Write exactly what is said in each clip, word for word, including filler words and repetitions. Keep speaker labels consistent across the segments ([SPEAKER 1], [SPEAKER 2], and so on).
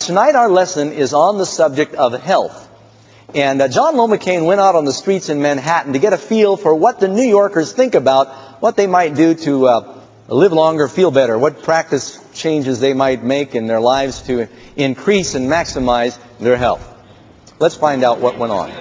[SPEAKER 1] tonight our lesson is on the subject of health. And uh, John Lomacaine went out on the streets in Manhattan to get a feel for what the New Yorkers think about what they might do to uh, live longer, feel better, what practice changes they might make in their lives to increase and maximize their health. Let's find out what went on.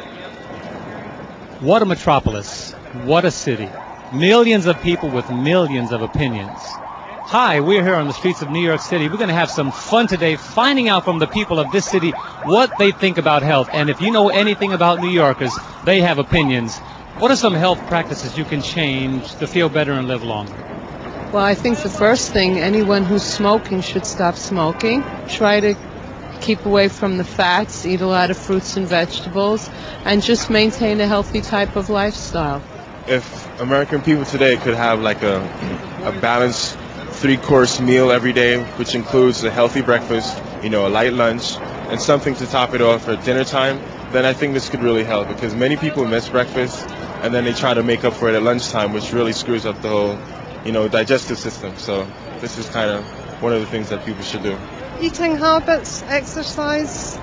[SPEAKER 2] What a metropolis. What a city. Millions of people with millions of opinions. Hi, we're here on the streets of New York City. We're going to have some fun today finding out from the people of this city what they think about health. And if you know anything about New Yorkers, they have opinions. What are some health practices you can change to feel better and live longer?
[SPEAKER 3] Well, I think the first thing, anyone who's smoking should stop smoking. Try to keep away from the fats, eat a lot of fruits and vegetables, and just maintain a healthy type of lifestyle.
[SPEAKER 4] If American people today could have like a, a balanced three-course meal every day, which includes a healthy breakfast, you know, a light lunch, and something to top it off at dinner time, then I think this could really help, because many people miss breakfast and then they try to make up for it at lunchtime, which really screws up the whole, you know, digestive system. So this is kind of one of the things that people should do.
[SPEAKER 5] Eating habits, exercise.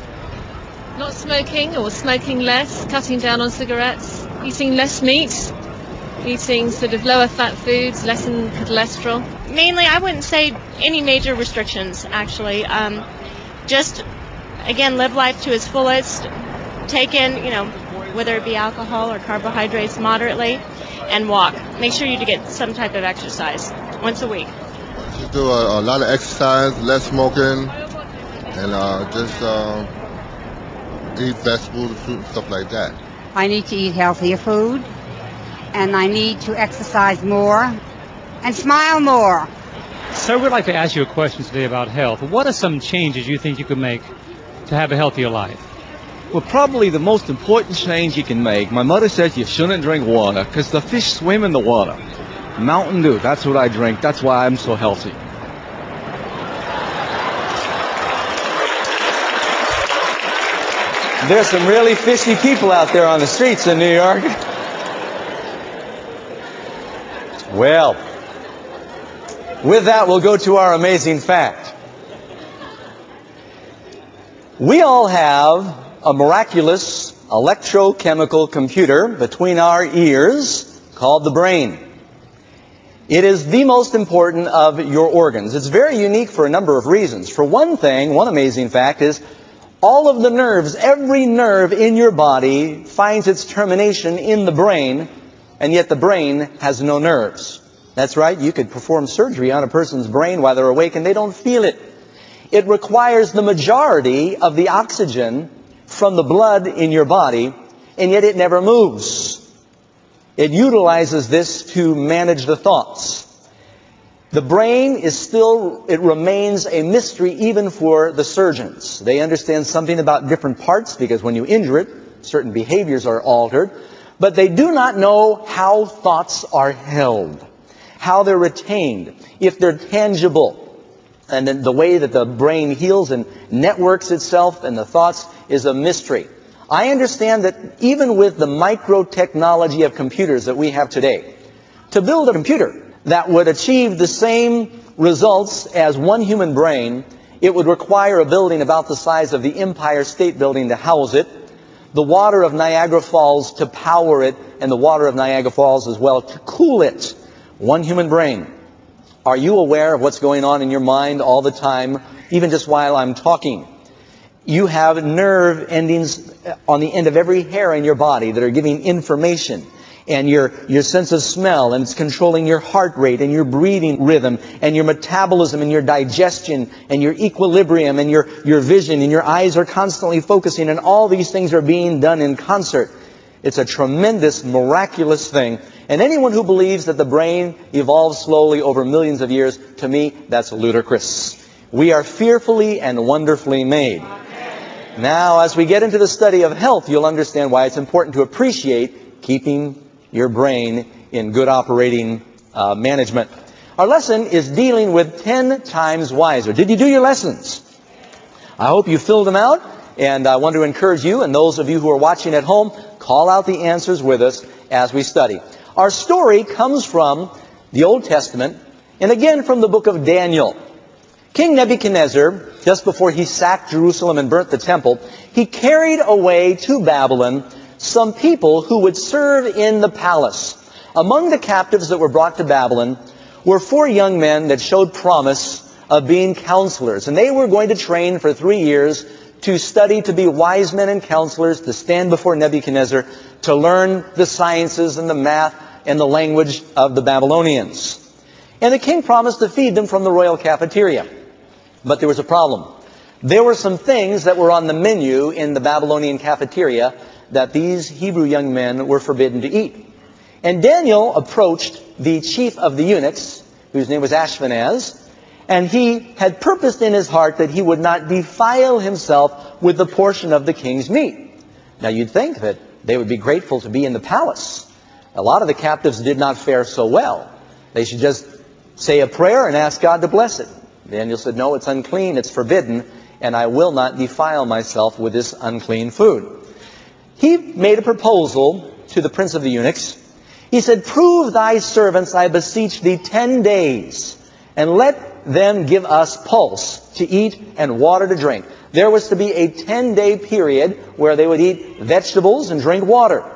[SPEAKER 6] Not smoking or smoking less, cutting down on cigarettes, eating less meat, eating sort of lower fat foods, less in cholesterol.
[SPEAKER 7] Mainly, I wouldn't say any major restrictions, actually. Um, just, again, live life to its fullest. Take in, you know, whether it be alcohol or carbohydrates moderately, and walk. Make sure you get some type of exercise once a week.
[SPEAKER 8] Just do a, a lot of exercise, less smoking, and uh, just uh, eat vegetables, fruit, stuff like that.
[SPEAKER 9] I need to eat healthier food, and I need to exercise more and smile more.
[SPEAKER 2] Sir, we'd like to ask you a question today about health. What are some changes you think you could make to have a healthier life?
[SPEAKER 10] Well, probably the most important change you can make, my mother says you shouldn't drink water because the fish swim in the water. Mountain Dew, that's what I drink. That's why I'm so healthy.
[SPEAKER 1] There's some really fishy people out there on the streets in New York. Well, with that, we'll go to our amazing fact. We all have a miraculous electrochemical computer between our ears called the brain. It is the most important of your organs. It's very unique for a number of reasons. For one thing, one amazing fact is all of the nerves, every nerve in your body finds its termination in the brain, and yet the brain has no nerves. That's right, you could perform surgery on a person's brain while they're awake and they don't feel it. It requires the majority of the oxygen from the blood in your body, and yet it never moves. It utilizes this to manage the thoughts. The brain is still, it remains a mystery even for the surgeons. They understand something about different parts because when you injure it, certain behaviors are altered. But they do not know how thoughts are held, how they're retained, if they're tangible. And then the way that the brain heals and networks itself and the thoughts is a mystery. I understand that even with the micro-technology of computers that we have today, to build a computer that would achieve the same results as one human brain, it would require a building about the size of the Empire State Building to house it, the water of Niagara Falls to power it, and the water of Niagara Falls as well to cool it. One human brain. Are you aware of what's going on in your mind all the time, even just while I'm talking? You have nerve endings on the end of every hair in your body that are giving information. And your, your sense of smell, and it's controlling your heart rate and your breathing rhythm and your metabolism and your digestion and your equilibrium and your, your vision, and your eyes are constantly focusing, and all these things are being done in concert. It's a tremendous, miraculous thing. And anyone who believes that the brain evolves slowly over millions of years, to me, that's ludicrous. We are fearfully and wonderfully made. Now, as we get into the study of health, you'll understand why it's important to appreciate keeping your brain in good operating uh, management. Our lesson is dealing with ten times wiser. Did you do your lessons? I hope you filled them out, and I want to encourage you and those of you who are watching at home, call out the answers with us as we study. Our story comes from the Old Testament, and again from the book of Daniel. King Nebuchadnezzar, just before he sacked Jerusalem and burnt the temple, he carried away to Babylon some people who would serve in the palace. Among the captives that were brought to Babylon were four young men that showed promise of being counselors. And they were going to train for three years to study to be wise men and counselors, to stand before Nebuchadnezzar, to learn the sciences and the math and the language of the Babylonians. And the king promised to feed them from the royal cafeteria. But there was a problem. There were some things that were on the menu in the Babylonian cafeteria that these Hebrew young men were forbidden to eat. And Daniel approached the chief of the eunuchs, whose name was Ashpenaz, and he had purposed in his heart that he would not defile himself with the portion of the king's meat. Now you'd think that they would be grateful to be in the palace. A lot of the captives did not fare so well. They should just say a prayer and ask God to bless it. Daniel said, no, it's unclean, it's forbidden, and I will not defile myself with this unclean food. He made a proposal to the prince of the eunuchs. He said, prove thy servants, I beseech thee, ten days, and let them give us pulse to eat and water to drink. There was to be a ten-day period where they would eat vegetables and drink water.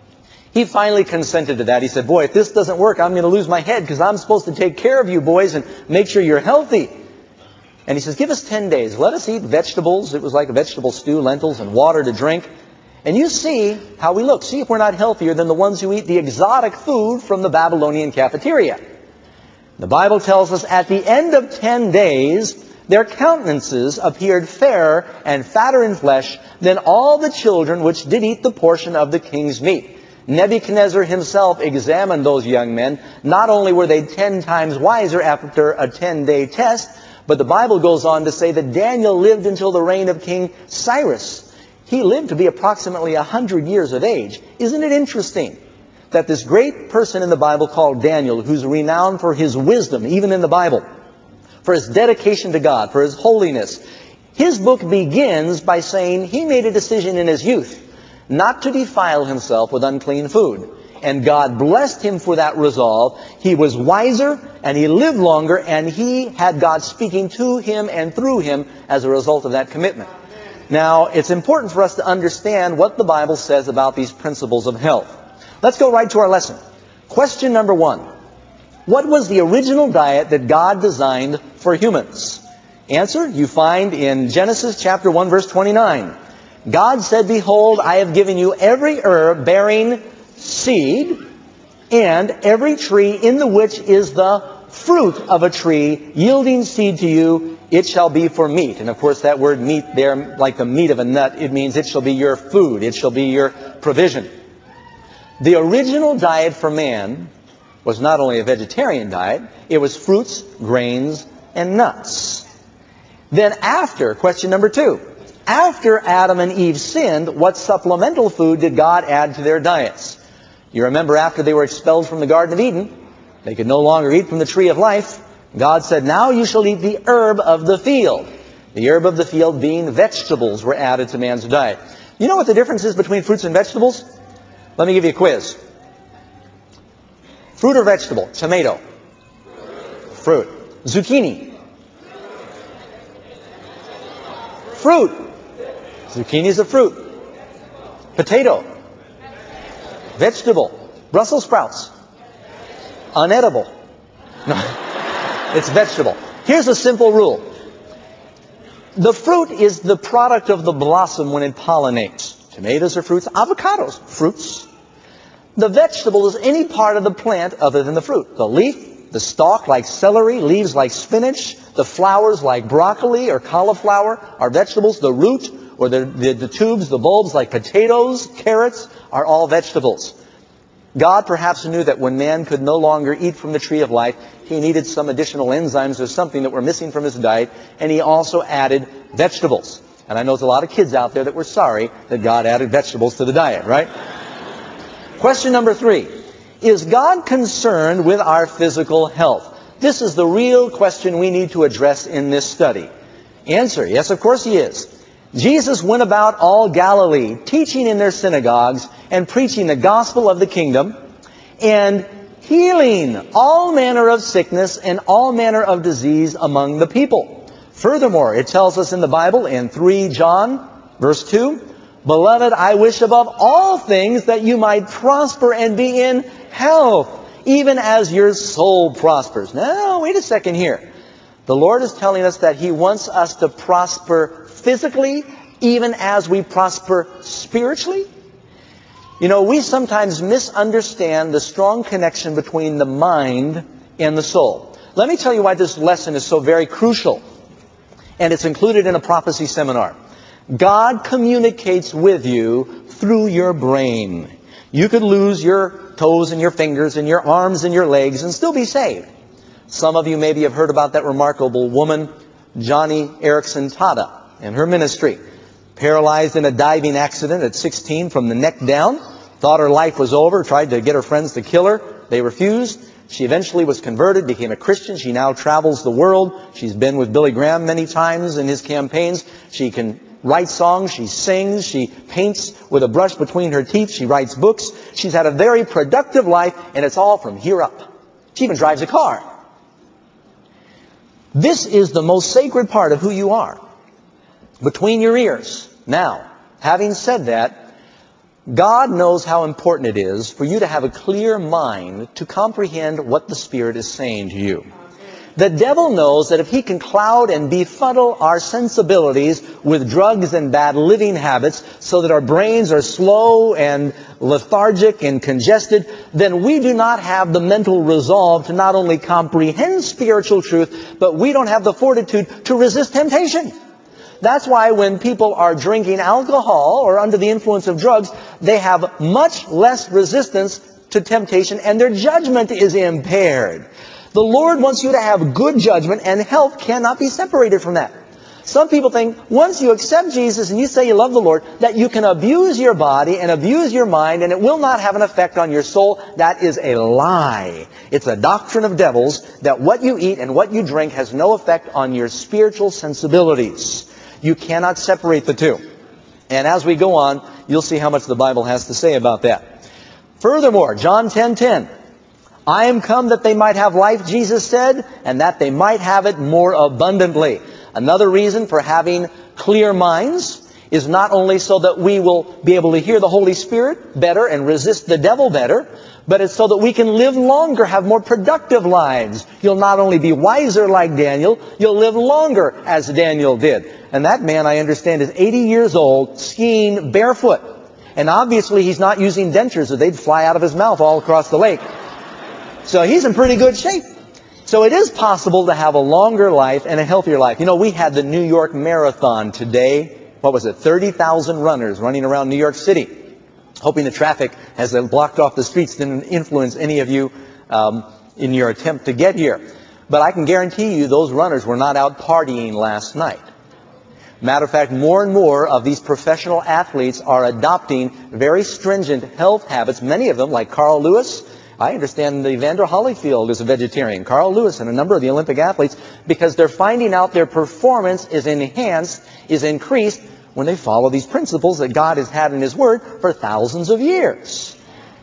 [SPEAKER 1] He finally consented to that. He said, boy, if this doesn't work, I'm going to lose my head because I'm supposed to take care of you boys and make sure you're healthy. And he says, give us ten days. Let us eat vegetables. It was like a vegetable stew, lentils, and water to drink. And you see how we look. See if we're not healthier than the ones who eat the exotic food from the Babylonian cafeteria. The Bible tells us at the end of ten days, their countenances appeared fairer and fatter in flesh than all the children which did eat the portion of the king's meat. Nebuchadnezzar himself examined those young men. Not only were they ten times wiser after a ten-day test, but the Bible goes on to say that Daniel lived until the reign of King Cyrus. He lived to be approximately a hundred years of age. Isn't it interesting that this great person in the Bible called Daniel, who's renowned for his wisdom, even in the Bible, for his dedication to God, for his holiness, his book begins by saying he made a decision in his youth not to defile himself with unclean food. And God blessed him for that resolve. He was wiser and he lived longer, and he had God speaking to him and through him as a result of that commitment. Now, it's important for us to understand what the Bible says about these principles of health. Let's go right to our lesson. Question number one. What was the original diet that God designed for humans? Answer, you find in Genesis chapter one, verse twenty-nine. God said, behold, I have given you every herb bearing seed, and every tree in the which is the fruit of a tree yielding seed to you, it shall be for meat. And of course that word meat there, like the meat of a nut, it means it shall be your food. It shall be your provision. The original diet for man was not only a vegetarian diet, it was fruits, grains, and nuts. Then after, question number two, after Adam and Eve sinned, what supplemental food did God add to their diets? You remember after they were expelled from the Garden of Eden, they could no longer eat from the tree of life. God said, now you shall eat the herb of the field. The herb of the field being vegetables were added to man's diet. You know what the difference is between fruits and vegetables? Let me give you a quiz. Fruit or vegetable? Tomato. Fruit. Zucchini. Fruit. Zucchini is a fruit. Potato. Vegetable. Brussels sprouts. Unedible. No, it's vegetable. Here's a simple rule. The fruit is the product of the blossom when it pollinates. Tomatoes are fruits. Avocados, fruits. The vegetable is any part of the plant other than the fruit. The leaf, the stalk like celery, leaves like spinach, the flowers like broccoli or cauliflower are vegetables. The root or the, the, the tubes, the bulbs like potatoes, carrots are all vegetables. God perhaps knew that when man could no longer eat from the tree of life, he needed some additional enzymes or something that were missing from his diet, and he also added vegetables. And I know there's a lot of kids out there that were sorry that God added vegetables to the diet, right? Question number three. Is God concerned with our physical health? This is the real question we need to address in this study. Answer, yes, of course he is. Jesus went about all Galilee, teaching in their synagogues and preaching the gospel of the kingdom and healing all manner of sickness and all manner of disease among the people. Furthermore, it tells us in the Bible in three John, verse two, Beloved, I wish above all things that you might prosper and be in health, even as your soul prospers. Now, wait a second here. The Lord is telling us that He wants us to prosper physically, even as we prosper spiritually. You know, we sometimes misunderstand the strong connection between the mind and the soul. Let me tell you why this lesson is so very crucial. And it's included in a prophecy seminar. God communicates with you through your brain. You could lose your toes and your fingers and your arms and your legs and still be saved. Some of you maybe have heard about that remarkable woman, Joni Eareckson Tada, and her ministry. Paralyzed in a diving accident at sixteen from the neck down. Thought her life was over, tried to get her friends to kill her. They refused. She eventually was converted, became a Christian. She now travels the world. She's been with Billy Graham many times in his campaigns. She can write songs, she sings, she paints with a brush between her teeth, she writes books. She's had a very productive life, and it's all from here up. She even drives a car. This is the most sacred part of who you are, between your ears. Now, having said that, God knows how important it is for you to have a clear mind to comprehend what the Spirit is saying to you. The devil knows that if he can cloud and befuddle our sensibilities with drugs and bad living habits so that our brains are slow and lethargic and congested, then we do not have the mental resolve to not only comprehend spiritual truth, but we don't have the fortitude to resist temptation. That's why when people are drinking alcohol or under the influence of drugs, they have much less resistance to temptation and their judgment is impaired. The Lord wants you to have good judgment, and health cannot be separated from that. Some people think once you accept Jesus and you say you love the Lord, that you can abuse your body and abuse your mind and it will not have an effect on your soul. That is a lie. It's a doctrine of devils that what you eat and what you drink has no effect on your spiritual sensibilities. You cannot separate the two. And as we go on, you'll see how much the Bible has to say about that. Furthermore, John ten ten. I am come that they might have life, Jesus said, and that they might have it more abundantly. Another reason for having clear minds is not only so that we will be able to hear the Holy Spirit better and resist the devil better, but it's so that we can live longer, have more productive lives. You'll not only be wiser like Daniel, you'll live longer as Daniel did. And that man, I understand, is eighty years old, skiing barefoot. And obviously he's not using dentures, or they'd fly out of his mouth all across the lake. So he's in pretty good shape. So it is possible to have a longer life and a healthier life. You know, we had the New York Marathon today. What was it? thirty thousand runners running around New York City. Hoping the traffic has blocked off the streets didn't influence any of you um, in your attempt to get here. But I can guarantee you those runners were not out partying last night. Matter of fact, more and more of these professional athletes are adopting very stringent health habits. Many of them, like Carl Lewis, I understand Evander Holyfield is a vegetarian. Carl Lewis and a number of the Olympic athletes, because they're finding out their performance is enhanced, is increased when they follow these principles that God has had in His Word for thousands of years.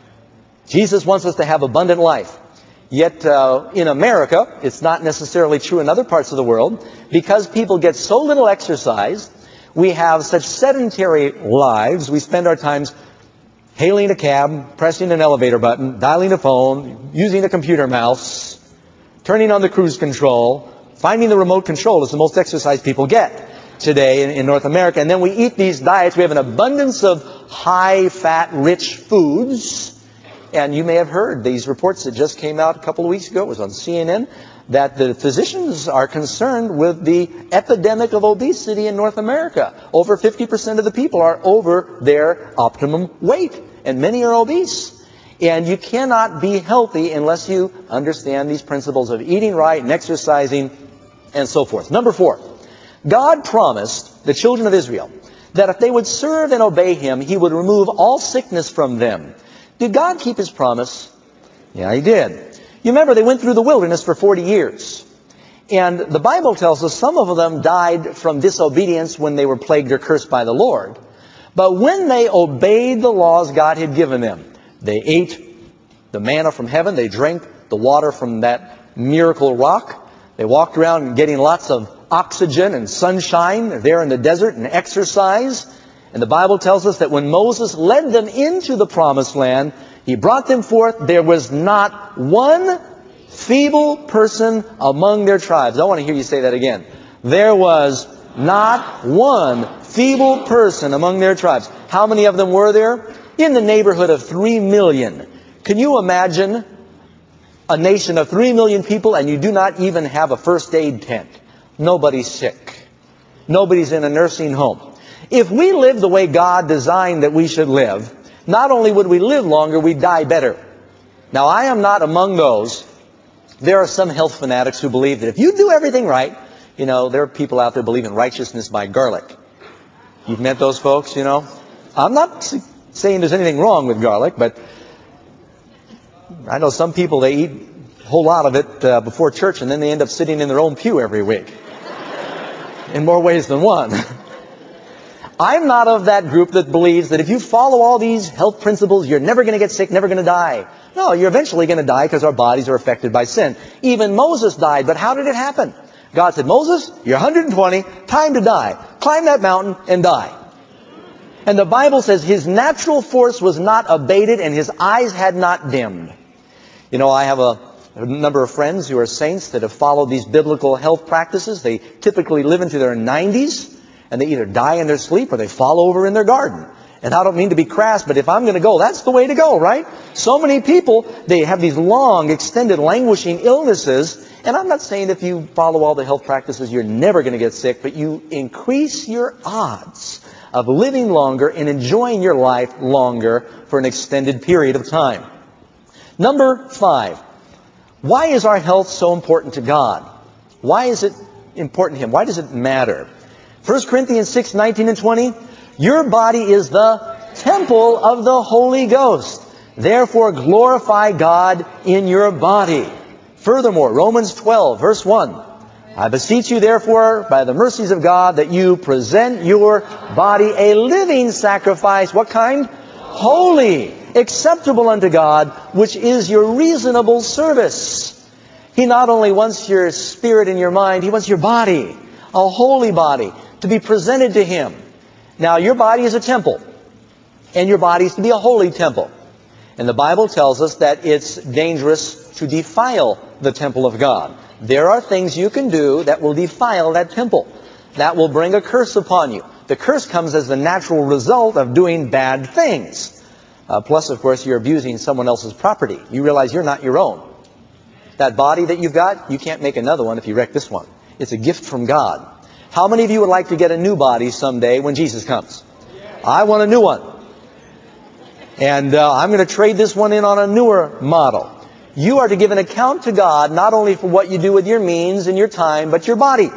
[SPEAKER 1] Jesus wants us to have abundant life. Yet uh, in America, it's not necessarily true in other parts of the world, because people get so little exercise, we have such sedentary lives, we spend our times hailing a cab, pressing an elevator button, dialing a phone, using a computer mouse, turning on the cruise control. Finding the remote control is the most exercise people get today in, in North America. And then we eat these diets. We have an abundance of high-fat, rich foods. And you may have heard these reports that just came out a couple of weeks ago. It was on C N N. That the physicians are concerned with the epidemic of obesity in North America. Over fifty percent of the people are over their optimum weight, and many are obese. And you cannot be healthy unless you understand these principles of eating right and exercising and so forth. Number four, God promised the children of Israel that if they would serve and obey Him, He would remove all sickness from them. Did God keep His promise? Yeah, He did. You remember they went through the wilderness for forty years. And the Bible tells us some of them died from disobedience when they were plagued or cursed by the Lord. But when they obeyed the laws God had given them, they ate the manna from heaven, they drank the water from that miracle rock, they walked around getting lots of oxygen and sunshine. They're there in the desert and exercise. And the Bible tells us that when Moses led them into the promised land, he brought them forth. There was not one feeble person among their tribes. I want to hear you say that again. There was not one feeble person among their tribes. How many of them were there? In the neighborhood of three million. Can you imagine a nation of three million people and you do not even have a first aid tent? Nobody's sick. Nobody's in a nursing home. If we lived the way God designed that we should live, not only would we live longer, we'd die better. Now, I am not among those. There are some health fanatics who believe that if you do everything right, you know, there are people out there believing righteousness by garlic. You've met those folks, you know. I'm not saying there's anything wrong with garlic, but I know some people, they eat a whole lot of it uh, before church, and then they end up sitting in their own pew every week. In more ways than one. I'm not of that group that believes that if you follow all these health principles, you're never going to get sick, never going to die. No, you're eventually going to die because our bodies are affected by sin. Even Moses died, but how did it happen? God said, Moses, you're one hundred twenty, time to die. Climb that mountain and die. And the Bible says his natural force was not abated and his eyes had not dimmed. You know, I have a, a number of friends who are saints that have followed these biblical health practices. They typically live into their nineties, and they either die in their sleep or they fall over in their garden. And I don't mean to be crass, but if I'm going to go, that's the way to go, right? So many people, they have these long, extended, languishing illnesses. And I'm not saying if you follow all the health practices, you're never going to get sick, but you increase your odds of living longer and enjoying your life longer for an extended period of time. Number five, why is our health so important to God? Why is it important to Him? Why does it matter? First Corinthians six, nineteen and twenty, your body is the temple of the Holy Ghost. Therefore glorify God in your body. Furthermore, Romans twelve, verse one, I beseech you therefore by the mercies of God that you present your body a living sacrifice. What kind? Holy, acceptable unto God, which is your reasonable service. He not only wants your spirit and your mind, He wants your body, a holy body, to be presented to Him. Now, your body is a temple, and your body is to be a holy temple. And the Bible tells us that it's dangerous to defile the temple of God. There are things you can do that will defile that temple. That will bring a curse upon you. The curse comes as the natural result of doing bad things. Uh, plus, of course, you're abusing someone else's property. You realize you're not your own. That body that you've got, you can't make another one if you wreck this one. It's a gift from God. How many of you would like to get a new body someday when Jesus comes? I want a new one. And uh, I'm going to trade this one in on a newer model. You are to give an account to God not only for what you do with your means and your time, but your body.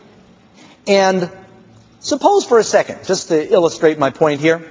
[SPEAKER 1] And suppose for a second, just to illustrate my point here,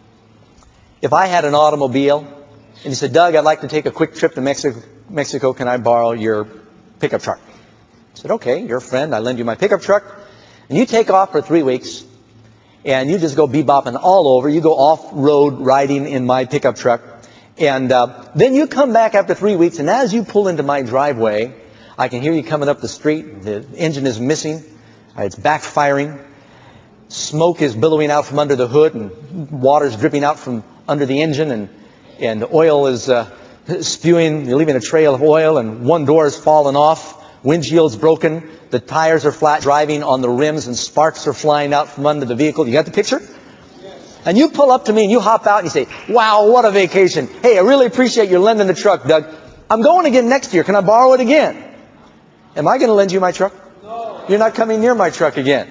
[SPEAKER 1] if I had an automobile and you said, Doug, I'd like to take a quick trip to Mexico. Mexico, can I borrow your pickup truck? I said, okay, you're a friend. I lend you my pickup truck. And you take off for three weeks, and you just go bebopping all over. You go off-road riding in my pickup truck. And uh, then you come back after three weeks, and as you pull into my driveway, I can hear you coming up the street. The engine is missing. Uh, it's backfiring. Smoke is billowing out from under the hood, and water's dripping out from under the engine, and, and the oil is uh, spewing. You're leaving a trail of oil, and one door is fallen off. Windshield's broken. The tires are flat, driving on the rims, and sparks are flying out from under the vehicle. You got the picture? And you pull up to me and you hop out and you say, wow, what a vacation. Hey, I really appreciate you lending the truck, Doug. I'm going again next year. Can I borrow it again? Am I going to lend you my truck? No. You're not coming near my truck again.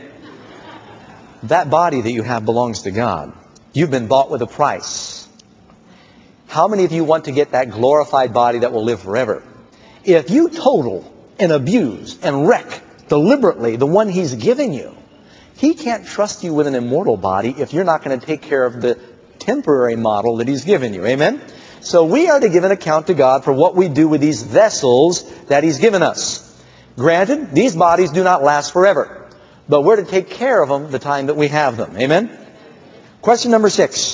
[SPEAKER 1] That body that you have belongs to God. You've been bought with a price. How many of you want to get that glorified body that will live forever? If you total and abuse and wreck deliberately the one He's given you, He can't trust you with an immortal body if you're not going to take care of the temporary model that He's given you. Amen? So we are to give an account to God for what we do with these vessels that He's given us. Granted, these bodies do not last forever, but we're to take care of them the time that we have them. Amen? Question number six.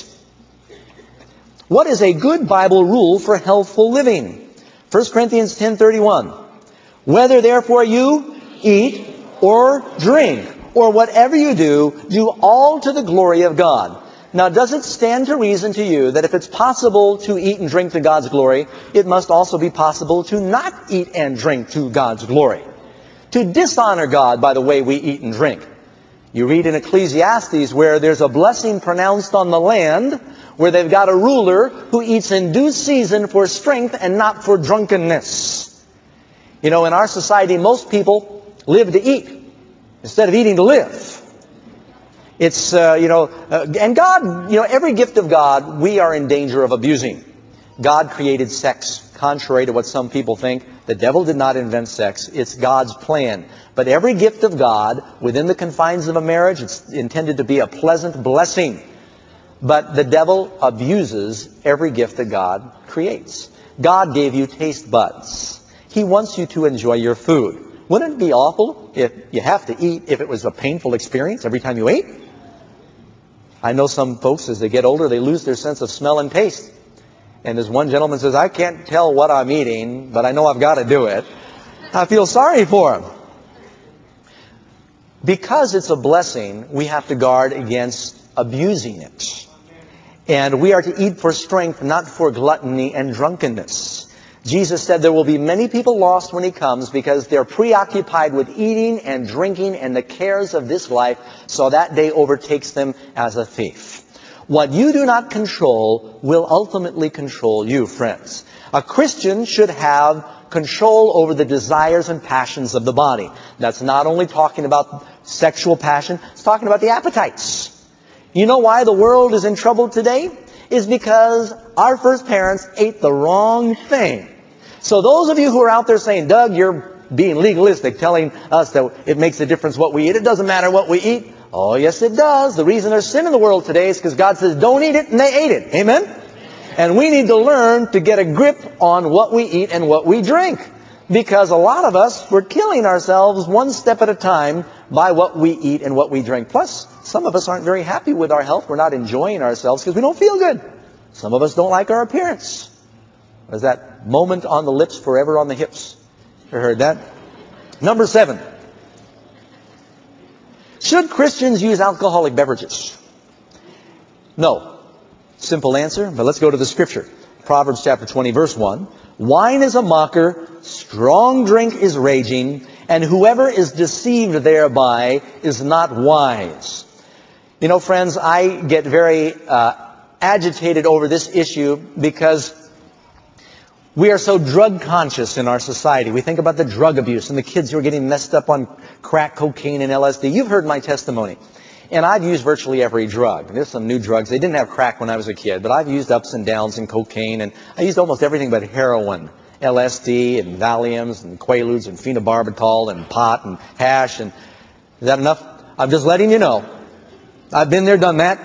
[SPEAKER 1] What is a good Bible rule for healthful living? First Corinthians ten thirty-one. Whether therefore you eat or drink or whatever you do, do all to the glory of God. Now, does it stand to reason to you that if it's possible to eat and drink to God's glory, it must also be possible to not eat and drink to God's glory? To dishonor God by the way we eat and drink. You read in Ecclesiastes where there's a blessing pronounced on the land, where they've got a ruler who eats in due season for strength and not for drunkenness. You know, in our society, most people live to eat instead of eating to live. It's, uh, you know, uh, and God, you know, every gift of God, we are in danger of abusing. God created sex. Contrary to what some people think, the devil did not invent sex. It's God's plan. But every gift of God, within the confines of a marriage, it's intended to be a pleasant blessing. But the devil abuses every gift that God creates. God gave you taste buds. He wants you to enjoy your food. Wouldn't it be awful if you have to eat if it was a painful experience every time you ate? I know some folks, as they get older, they lose their sense of smell and taste. And as one gentleman says, I can't tell what I'm eating, but I know I've got to do it. I feel sorry for him. Because it's a blessing, we have to guard against abusing it. And we are to eat for strength, not for gluttony and drunkenness. Jesus said there will be many people lost when He comes because they're preoccupied with eating and drinking and the cares of this life, so that day overtakes them as a thief. What you do not control will ultimately control you, friends. A Christian should have control over the desires and passions of the body. That's not only talking about sexual passion, it's talking about the appetites. You know why the world is in trouble today? Is because our first parents ate the wrong thing. So those of you who are out there saying, Doug, you're being legalistic, telling us that it makes a difference what we eat. It doesn't matter what we eat. Oh, yes, it does. The reason there's sin in the world today is because God says, don't eat it, and they ate it. Amen? And we need to learn to get a grip on what we eat and what we drink. Because a lot of us, we're killing ourselves one step at a time by what we eat and what we drink. Plus, some of us aren't very happy with our health. We're not enjoying ourselves because we don't feel good. Some of us don't like our appearance. There's that moment on the lips, forever on the hips. You heard that? Number seven. Should Christians use alcoholic beverages? No. Simple answer, but let's go to the scripture. Proverbs chapter twenty, verse one. Wine is a mocker, strong drink is raging, and whoever is deceived thereby is not wise. You know, friends, I get very uh, agitated over this issue because we are so drug conscious in our society. We think about the drug abuse and the kids who are getting messed up on crack, cocaine, and L S D. You've heard my testimony. And I've used virtually every drug. There's some new drugs. They didn't have crack when I was a kid, but I've used ups and downs and cocaine, and I used almost everything but heroin, L S D and Valiums and Quaaludes and phenobarbital and pot and hash. And is that enough? I'm just letting you know. I've been there, done that.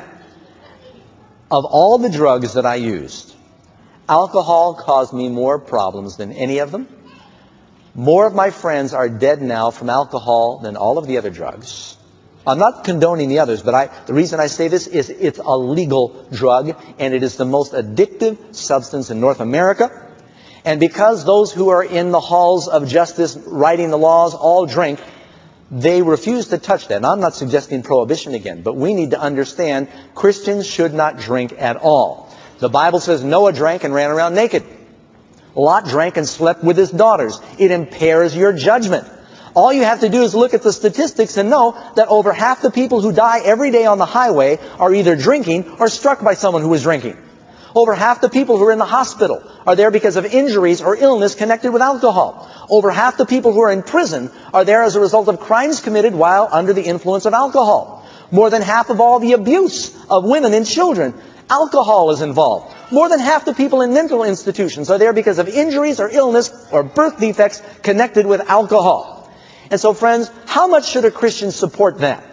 [SPEAKER 1] Of all the drugs that I used, alcohol caused me more problems than any of them. More of my friends are dead now from alcohol than all of the other drugs. I'm not condoning the others, but I, the reason I say this is it's a legal drug, and it is the most addictive substance in North America. And because those who are in the halls of justice writing the laws all drink, they refuse to touch that. And I'm not suggesting prohibition again, but we need to understand Christians should not drink at all. The Bible says Noah drank and ran around naked. Lot drank and slept with his daughters. It impairs your judgment. All you have to do is look at the statistics and know that over half the people who die every day on the highway are either drinking or struck by someone who is drinking. Over half the people who are in the hospital are there because of injuries or illness connected with alcohol. Over half the people who are in prison are there as a result of crimes committed while under the influence of alcohol. More than half of all the abuse of women and children, alcohol is involved. More than half the people in mental institutions are there because of injuries or illness or birth defects connected with alcohol. And so, friends, how much should a Christian support that?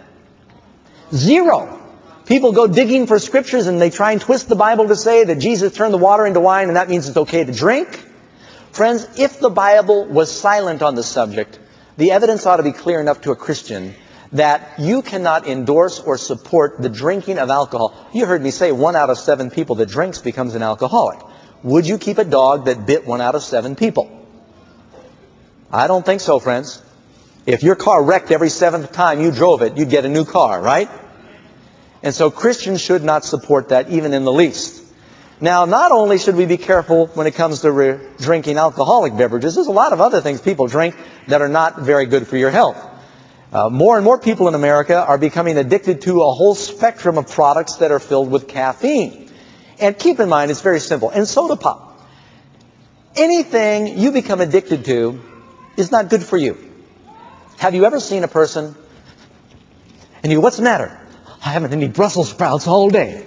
[SPEAKER 1] Zero. People go digging for scriptures and they try and twist the Bible to say that Jesus turned the water into wine and that means it's okay to drink. Friends, if the Bible was silent on the subject, the evidence ought to be clear enough to a Christian that you cannot endorse or support the drinking of alcohol. You heard me say one out of seven people that drinks becomes an alcoholic. Would you keep a dog that bit one out of seven people? I don't think so, friends. If your car wrecked every seventh time you drove it, you'd get a new car, right? And so Christians should not support that even in the least. Now, not only should we be careful when it comes to re- drinking alcoholic beverages, there's a lot of other things people drink that are not very good for your health. Uh, more and more people in America are becoming addicted to a whole spectrum of products that are filled with caffeine. And keep in mind, it's very simple. And soda pop. Anything you become addicted to is not good for you. Have you ever seen a person and you go, what's the matter? I haven't had any Brussels sprouts all day.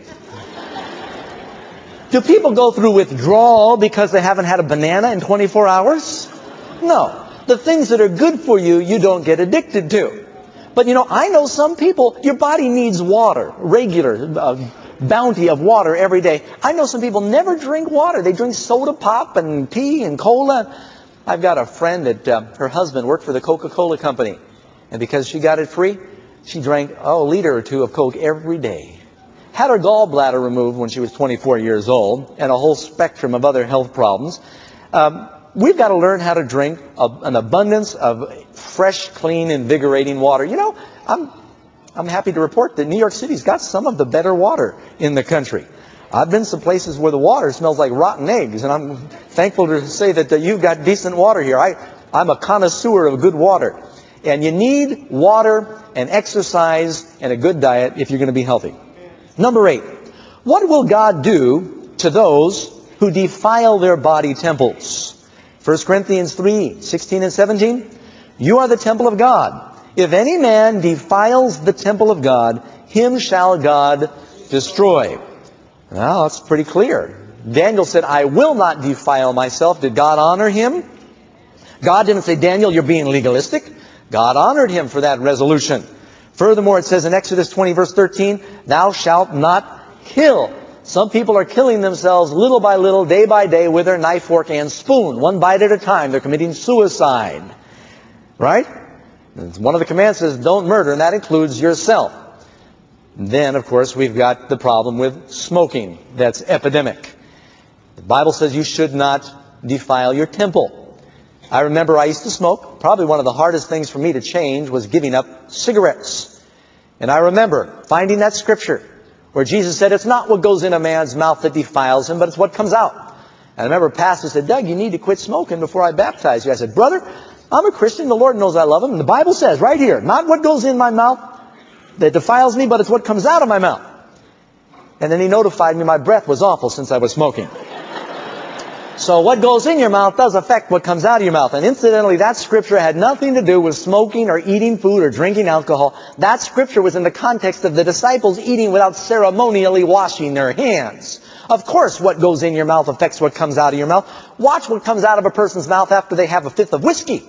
[SPEAKER 1] Do people go through withdrawal because they haven't had a banana in twenty-four hours? No. The things that are good for you, you don't get addicted to. But you know, I know some people, your body needs water, regular uh, bounty of water every day. I know some people never drink water. They drink soda pop and tea and cola. I've got a friend that uh, her husband worked for the Coca-Cola company. And because she got it free, she drank oh, a liter or two of Coke every day. Had her gallbladder removed when she was twenty-four years old, and a whole spectrum of other health problems. Um, we've got to learn how to drink a, an abundance of fresh, clean, invigorating water. You know, I'm, I'm happy to report that New York City's got some of the better water in the country. I've been some places where the water smells like rotten eggs, and I'm thankful to say that uh, you've got decent water here. I, I'm a connoisseur of good water. And you need water and exercise and a good diet if you're going to be healthy. Number eight, what will God do to those who defile their body temples? First Corinthians three, sixteen and seventeen. You are the temple of God. If any man defiles the temple of God, him shall God destroy. Well, that's pretty clear. Daniel said, I will not defile myself. Did God honor him? God didn't say, Daniel, you're being legalistic. God honored him for that resolution. Furthermore, it says in Exodus twenty, verse thirteen, thou shalt not kill. Some people are killing themselves little by little, day by day, with their knife, fork, and spoon. One bite at a time. They're committing suicide. Right? One of the commands says, don't murder, and that includes yourself. Then, of course, we've got the problem with smoking. That's epidemic. The Bible says you should not defile your temple. I remember I used to smoke. Probably one of the hardest things for me to change was giving up cigarettes. And I remember finding that scripture where Jesus said, it's not what goes in a man's mouth that defiles him, but it's what comes out. And I remember a pastor said, Doug, you need to quit smoking before I baptize you. I said, brother, I'm a Christian. The Lord knows I love him. And the Bible says right here, not what goes in my mouth that defiles me, but it's what comes out of my mouth. And then he notified me my breath was awful since I was smoking. So what goes in your mouth does affect what comes out of your mouth. And incidentally, that scripture had nothing to do with smoking or eating food or drinking alcohol. That scripture was in the context of the disciples eating without ceremonially washing their hands. Of course, what goes in your mouth affects what comes out of your mouth. Watch what comes out of a person's mouth after they have a fifth of whiskey.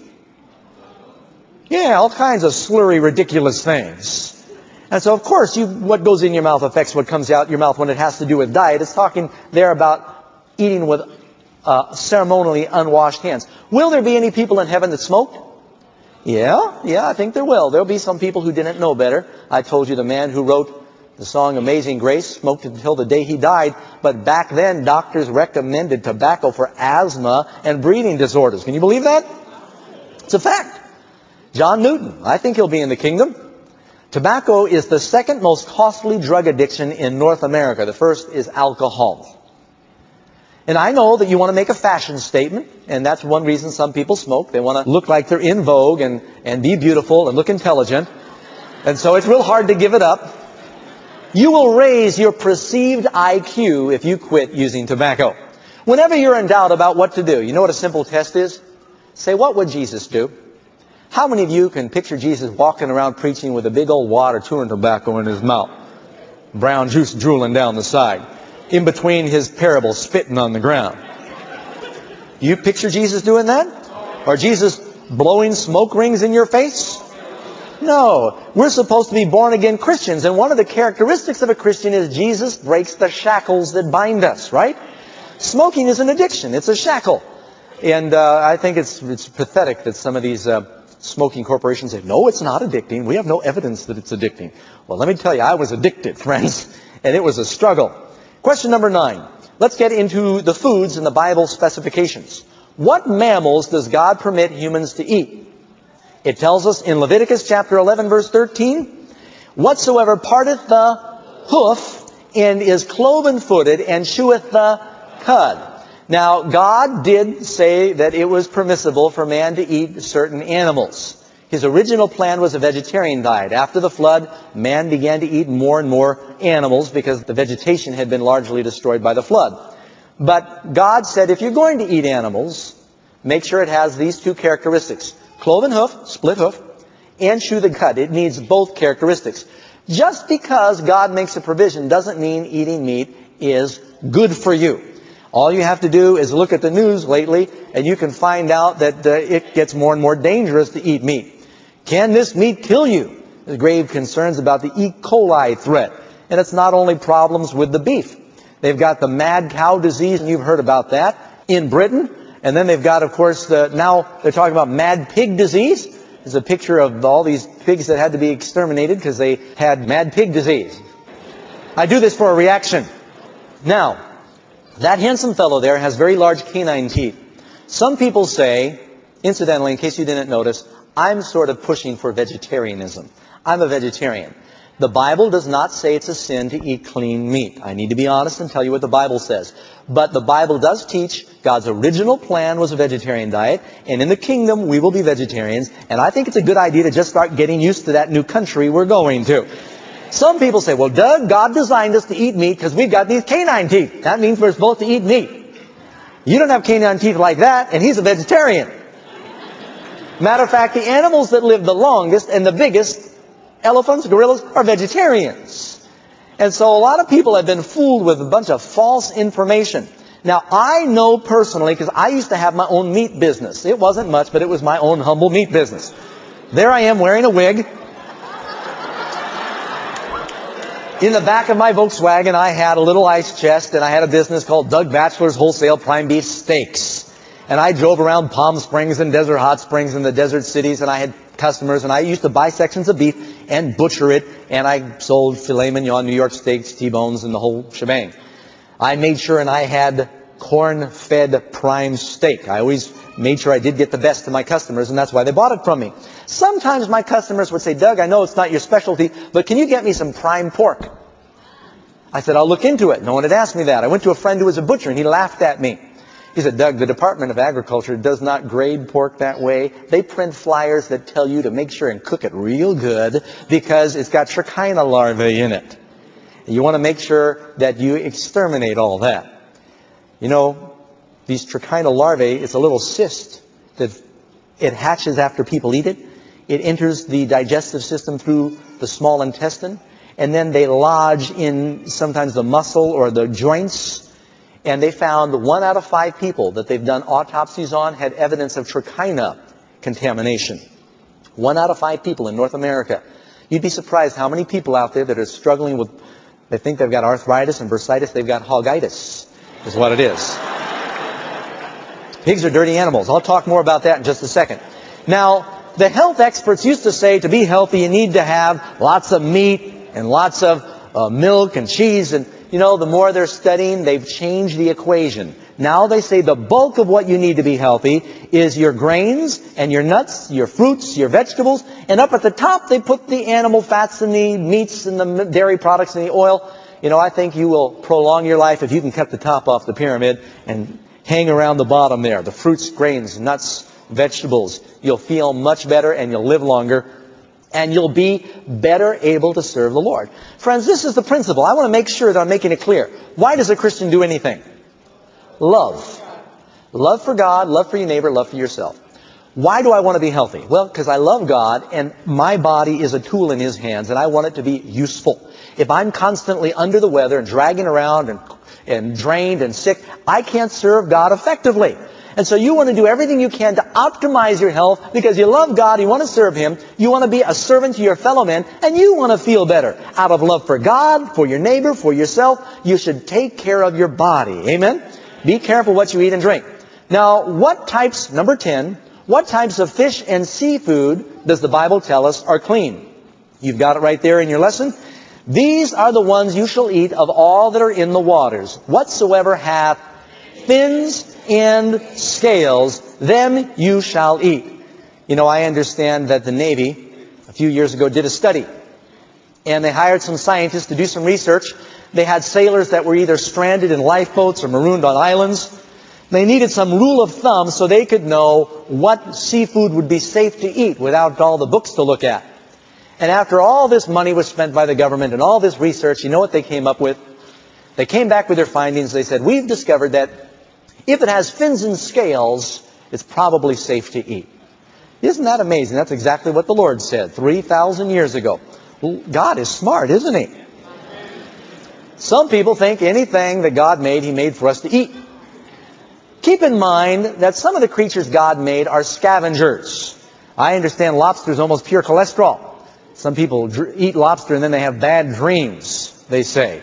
[SPEAKER 1] Yeah, all kinds of slurry, ridiculous things. And so, of course, you, what goes in your mouth affects what comes out your mouth when it has to do with diet. It's talking there about eating with Uh, ceremonially unwashed hands. Will there be any people in heaven that smoked? Yeah, yeah, I think there will. There'll be some people who didn't know better. I told you the man who wrote the song Amazing Grace smoked until the day he died. But back then, doctors recommended tobacco for asthma and breathing disorders. Can you believe that? It's a fact. John Newton, I think he'll be in the kingdom. Tobacco is the second most costly drug addiction in North America. The first is alcohol. And I know that you want to make a fashion statement, and that's one reason some people smoke. They want to look like they're in vogue and, and be beautiful and look intelligent. And so it's real hard to give it up. You will raise your perceived I Q if you quit using tobacco. Whenever you're in doubt about what to do, you know what a simple test is? Say, what would Jesus do? How many of you can picture Jesus walking around preaching with a big old wad of chewing tobacco in his mouth? Brown juice drooling down the side. In between his parables, spitting on the ground. You picture Jesus doing that? Or Jesus blowing smoke rings in your face? No. We're supposed to be born-again Christians, and one of the characteristics of a Christian is Jesus breaks the shackles that bind us, right? Smoking is an addiction. It's a shackle. And uh, I think it's, it's pathetic that some of these uh, smoking corporations say, no, it's not addicting. We have no evidence that it's addicting. Well, let me tell you, I was addicted, friends, and it was a struggle. Question number nine. Let's get into the foods in the Bible specifications. What mammals does God permit humans to eat? It tells us in Leviticus chapter eleven, verse thirteen, whatsoever parteth the hoof and is cloven-footed and cheweth the cud. Now, God did say that it was permissible for man to eat certain animals. His original plan was a vegetarian diet. After the flood, man began to eat more and more animals because the vegetation had been largely destroyed by the flood. But God said, if you're going to eat animals, make sure it has these two characteristics. Cloven hoof, split hoof, and chew the cud. It needs both characteristics. Just because God makes a provision doesn't mean eating meat is good for you. All you have to do is look at the news lately, and you can find out that uh, it gets more and more dangerous to eat meat. Can this meat kill you? There's grave concerns about the E. coli threat. And it's not only problems with the beef. They've got the mad cow disease, and you've heard about that, in Britain. And then they've got, of course, the, now they're talking about mad pig disease. There's a picture of all these pigs that had to be exterminated because they had mad pig disease. I do this for a reaction. Now, that handsome fellow there has very large canine teeth. Some people say, incidentally, in case you didn't notice, I'm sort of pushing for vegetarianism. I'm a vegetarian. The Bible does not say it's a sin to eat clean meat. I need to be honest and tell you what the Bible says. But the Bible does teach God's original plan was a vegetarian diet, and in the kingdom we will be vegetarians, and I think it's a good idea to just start getting used to that new country we're going to. Some people say, well, Doug, God designed us to eat meat because we've got these canine teeth. That means we're supposed to eat meat. You don't have canine teeth like that, and he's a vegetarian. Matter of fact, the animals that live the longest and the biggest, elephants, gorillas, are vegetarians. And so a lot of people have been fooled with a bunch of false information. Now, I know personally, because I used to have my own meat business. It wasn't much, but it was my own humble meat business. There I am wearing a wig. In the back of my Volkswagen, I had a little ice chest, and I had a business called Doug Batchelor's Wholesale Prime Beef Steaks. And I drove around Palm Springs and Desert Hot Springs and the desert cities, and I had customers, and I used to buy sections of beef and butcher it, and I sold filet mignon, New York steaks, T-bones, and the whole shebang. I made sure and I had corn-fed prime steak. I always made sure I did get the best to my customers, and that's why they bought it from me. Sometimes my customers would say, Doug, I know it's not your specialty, but can you get me some prime pork? I said, I'll look into it. No one had asked me that. I went to a friend who was a butcher, and he laughed at me. He said, Doug, the Department of Agriculture does not grade pork that way. They print flyers that tell you to make sure and cook it real good because it's got trichina larvae in it. You want to make sure that you exterminate all that. You know, these trichina larvae, it's a little cyst that it hatches after people eat it. It enters the digestive system through the small intestine, and then they lodge in sometimes the muscle or the joints. And they found one out of five people that they've done autopsies on had evidence of trichina contamination. One out of five people in North America. You'd be surprised how many people out there that are struggling with, they think they've got arthritis and bursitis, they've got hogitis, is what it is. Pigs are dirty animals. I'll talk more about that in just a second. Now, the health experts used to say to be healthy you need to have lots of meat and lots of uh, milk and cheese, and you know, the more they're studying, they've changed the equation. Now they say the bulk of what you need to be healthy is your grains and your nuts, your fruits, your vegetables, and up at the top they put the animal fats and the meats and the dairy products and the oil. You know, I think you will prolong your life if you can cut the top off the pyramid and hang around the bottom there. The fruits, grains, nuts, vegetables. You'll feel much better and you'll live longer. And you'll be better able to serve the Lord. Friends, this is the principle. I want to make sure that I'm making it clear. Why does a Christian do anything? Love. Love for God, love for your neighbor, love for yourself. Why do I want to be healthy? Well, because I love God, and my body is a tool in His hands, and I want it to be useful. If I'm constantly under the weather and dragging around and, and drained and sick, I can't serve God effectively. And so you want to do everything you can to optimize your health because you love God, you want to serve Him, you want to be a servant to your fellow men, and you want to feel better. Out of love for God, for your neighbor, for yourself, you should take care of your body. Amen? Be careful what you eat and drink. Now, what types, number ten, what types of fish and seafood does the Bible tell us are clean? You've got it right there in your lesson. These are the ones you shall eat of all that are in the waters. Whatsoever hath fins and scales, them you shall eat. You know, I understand that the Navy, a few years ago, did a study. And they hired some scientists to do some research. They had sailors that were either stranded in lifeboats or marooned on islands. They needed some rule of thumb so they could know what seafood would be safe to eat without all the books to look at. And after all this money was spent by the government and all this research, you know what they came up with? They came back with their findings. They said, we've discovered that if it has fins and scales, it's probably safe to eat. Isn't that amazing? That's exactly what the Lord said three thousand years ago. Well, God is smart, isn't He? Some people think anything that God made, He made for us to eat. Keep in mind that some of the creatures God made are scavengers. I understand lobster is almost pure cholesterol. Some people dr- eat lobster and then they have bad dreams, they say.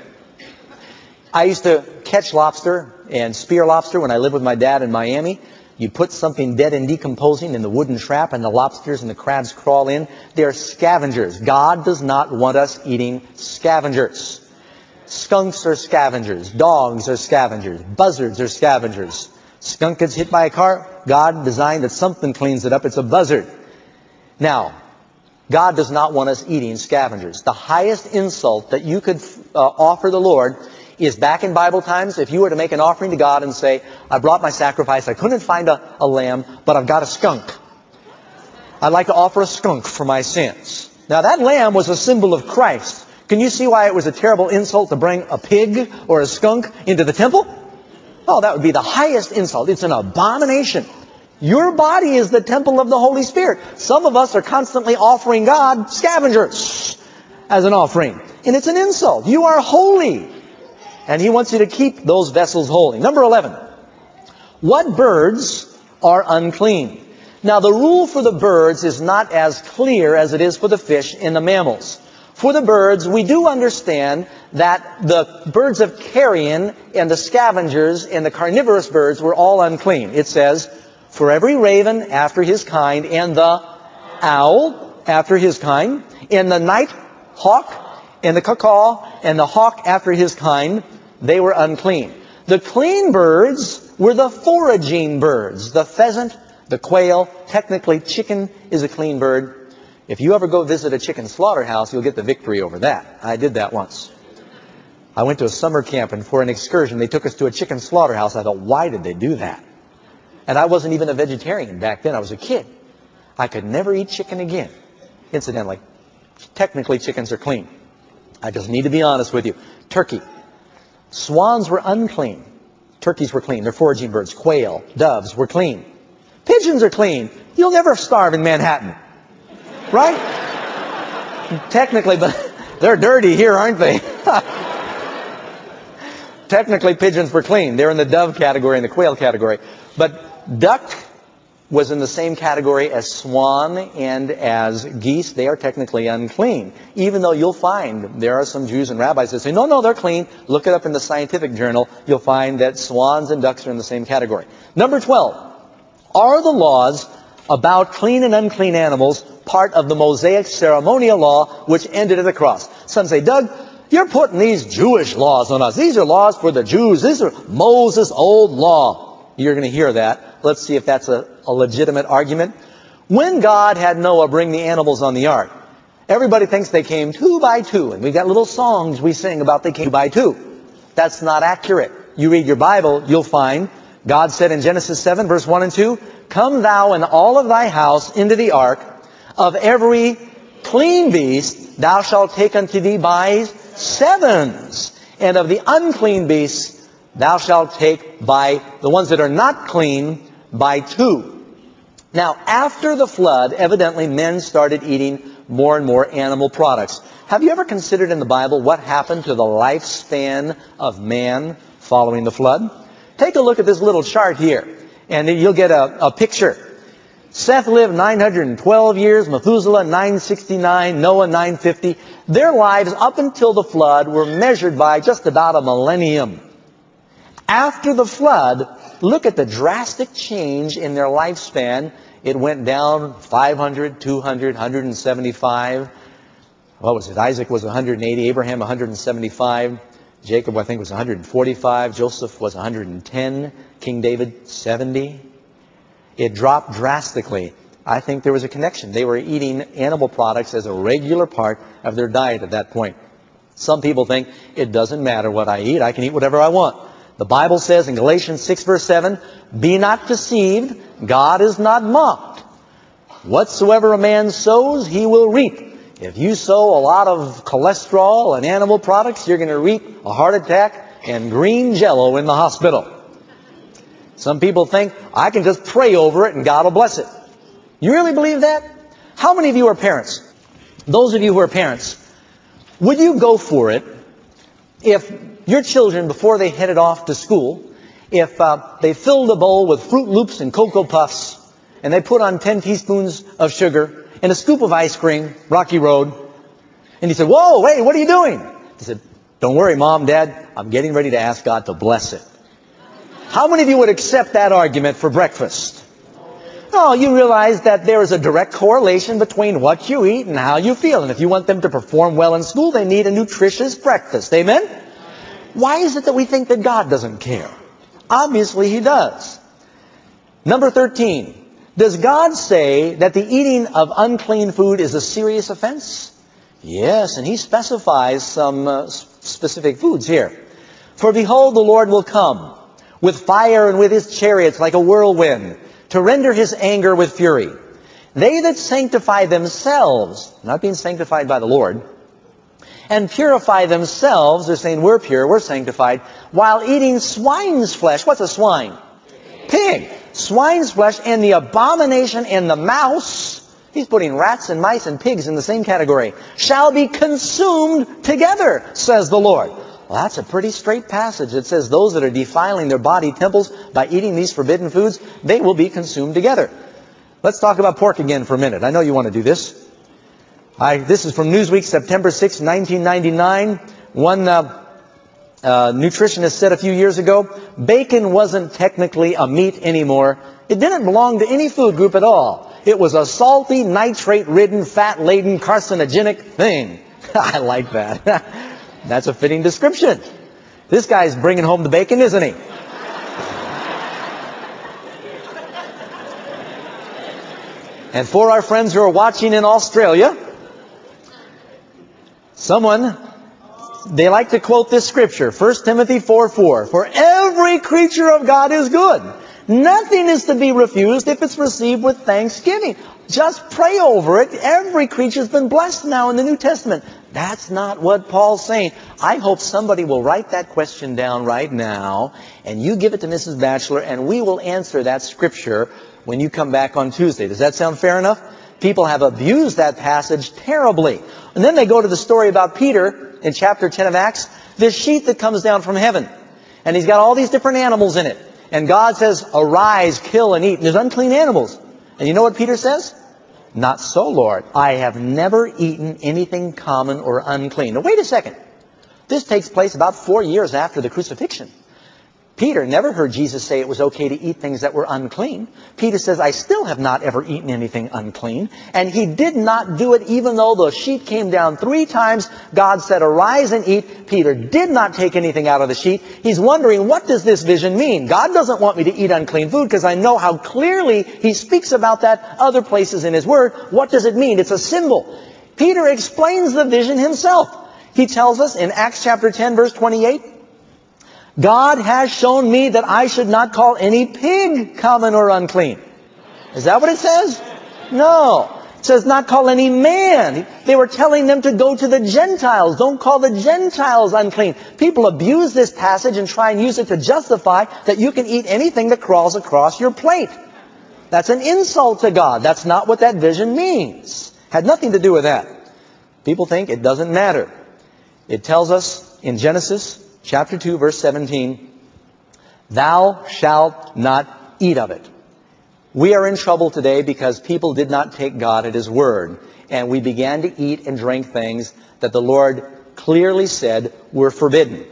[SPEAKER 1] I used to catch lobster and spear lobster when I lived with my dad in Miami. You put something dead and decomposing in the wooden trap and the lobsters and the crabs crawl in. They're scavengers. God does not want us eating scavengers. Skunks are scavengers. Dogs are scavengers. Buzzards are scavengers. Skunk gets hit by a car. God designed that something cleans it up. It's a buzzard. Now, God does not want us eating scavengers. The highest insult that you could uh, offer the Lord is back in Bible times, if you were to make an offering to God and say, I brought my sacrifice, I couldn't find a, a lamb, but I've got a skunk. I'd like to offer a skunk for my sins. Now that lamb was a symbol of Christ. Can you see why it was a terrible insult to bring a pig or a skunk into the temple? Oh, that would be the highest insult. It's an abomination. Your body is the temple of the Holy Spirit. Some of us are constantly offering God scavengers as an offering. And it's an insult. You are holy. And He wants you to keep those vessels holy. Number eleven. What birds are unclean? Now the rule for the birds is not as clear as it is for the fish and the mammals. For the birds, we do understand that the birds of carrion and the scavengers and the carnivorous birds were all unclean. It says, for every raven after his kind, and the owl after his kind, and the night hawk, and the cuckow, and the hawk after his kind, they were unclean. The clean birds were the foraging birds, the pheasant, the quail. Technically, chicken is a clean bird. If you ever go visit a chicken slaughterhouse, you'll get the victory over that. I did that once. I went to a summer camp, and for an excursion, they took us to a chicken slaughterhouse. I thought, why did they do that? And I wasn't even a vegetarian back then. I was a kid. I could never eat chicken again. Incidentally, technically, chickens are clean. I just need to be honest with you. Turkey. Swans were unclean. Turkeys were clean. They're foraging birds. Quail, doves were clean. Pigeons are clean. You'll never starve in Manhattan. Right? Technically, but they're dirty here, aren't they? Technically, pigeons were clean. They're in the dove category and the quail category. But duck was in the same category as swan and as geese. They are technically unclean. Even though you'll find there are some Jews and rabbis that say, no, no, they're clean. Look it up in the scientific journal. You'll find that swans and ducks are in the same category. Number twelve. Are the laws about clean and unclean animals part of the Mosaic ceremonial law which ended at the cross? Some say, Doug, you're putting these Jewish laws on us. These are laws for the Jews. These are Moses' old law. You're going to hear that. Let's see if that's a, a legitimate argument. When God had Noah bring the animals on the ark, everybody thinks they came two by two. And we've got little songs we sing about they came two by two. That's not accurate. You read your Bible, you'll find God said in Genesis seven, verse one and two, come thou and all of thy house into the ark. Of every clean beast thou shalt take unto thee by sevens. And of the unclean beasts thou shalt take by the ones that are not clean by two. Now, after the flood, evidently men started eating more and more animal products. Have you ever considered in the Bible what happened to the lifespan of man following the flood? Take a look at this little chart here, and you'll get a, a picture. Seth lived nine hundred twelve years, Methuselah nine sixty-nine, Noah nine fifty. Their lives up until the flood were measured by just about a millennium. After the flood, look at the drastic change in their lifespan. It went down five hundred, two hundred, one hundred seventy-five. What was it? Isaac was one hundred eighty, Abraham one hundred seventy-five. Jacob, I think, was one hundred forty-five. Joseph was one hundred ten. King David, seventy. It dropped drastically. I think there was a connection. They were eating animal products as a regular part of their diet at that point. Some people think it doesn't matter what I eat. I can eat whatever I want. The Bible says in Galatians six verse seven, be not deceived, God is not mocked. Whatsoever a man sows, he will reap. If you sow a lot of cholesterol and animal products, you're going to reap a heart attack and green jello in the hospital. Some people think, I can just pray over it and God will bless it. You really believe that? How many of you are parents? Those of you who are parents, would you go for it if your children, before they headed off to school, if uh, they filled a bowl with Fruit Loops and Cocoa Puffs, and they put on ten teaspoons of sugar and a scoop of ice cream, Rocky Road, and he said, whoa, wait, what are you doing? He said, don't worry, Mom, Dad, I'm getting ready to ask God to bless it. How many of you would accept that argument for breakfast? Oh, you realize that there is a direct correlation between what you eat and how you feel. And if you want them to perform well in school, they need a nutritious breakfast. Amen? Why is it that we think that God doesn't care? Obviously, He does. Number thirteen. Does God say that the eating of unclean food is a serious offense? Yes, and He specifies some uh, specific foods here. For behold, the Lord will come with fire and with His chariots like a whirlwind, to render His anger with fury. They that sanctify themselves, not being sanctified by the Lord, and purify themselves, they're saying we're pure, we're sanctified, while eating swine's flesh. What's a swine? Pig. Swine's flesh and the abomination and the mouse, He's putting rats and mice and pigs in the same category, shall be consumed together, says the Lord. Well, that's a pretty straight passage. It says those that are defiling their body temples by eating these forbidden foods, they will be consumed together. Let's talk about pork again for a minute. I know you want to do this. I, this is from Newsweek, September sixth, nineteen ninety-nine. One uh, uh, nutritionist said a few years ago, bacon wasn't technically a meat anymore. It didn't belong to any food group at all. It was a salty, nitrate-ridden, fat-laden, carcinogenic thing. I like that. That's a fitting description. This guy's bringing home the bacon, isn't he? And for our friends who are watching in Australia, someone, they like to quote this scripture, First Timothy four four. For every creature of God is good. Nothing is to be refused if it's received with thanksgiving. Just pray over it. Every creature's been blessed now in the New Testament. That's not what Paul's saying. I hope somebody will write that question down right now, and you give it to Missus Batchelor, and we will answer that scripture when you come back on Tuesday. Does that sound fair enough? People have abused that passage terribly. And then they go to the story about Peter in chapter ten of Acts, this sheet that comes down from heaven. And he's got all these different animals in it. And God says, arise, kill, and eat. And there's unclean animals. And you know what Peter says? Not so, Lord. I have never eaten anything common or unclean. Now, wait a second. This takes place about four years after the crucifixion. Peter never heard Jesus say it was okay to eat things that were unclean. Peter says, I still have not ever eaten anything unclean. And he did not do it even though the sheet came down three times. God said, arise and eat. Peter did not take anything out of the sheet. He's wondering, what does this vision mean? God doesn't want me to eat unclean food because I know how clearly He speaks about that other places in His Word. What does it mean? It's a symbol. Peter explains the vision himself. He tells us in Acts chapter ten, verse twenty-eight, God has shown me that I should not call any pig common or unclean. Is that what it says? No. It says not call any man. They were telling them to go to the Gentiles. Don't call the Gentiles unclean. People abuse this passage and try and use it to justify that you can eat anything that crawls across your plate. That's an insult to God. That's not what that vision means. Had nothing to do with that. People think it doesn't matter. It tells us in Genesis chapter two, verse seventeen, thou shalt not eat of it. We are in trouble today because people did not take God at His word. And we began to eat and drink things that the Lord clearly said were forbidden.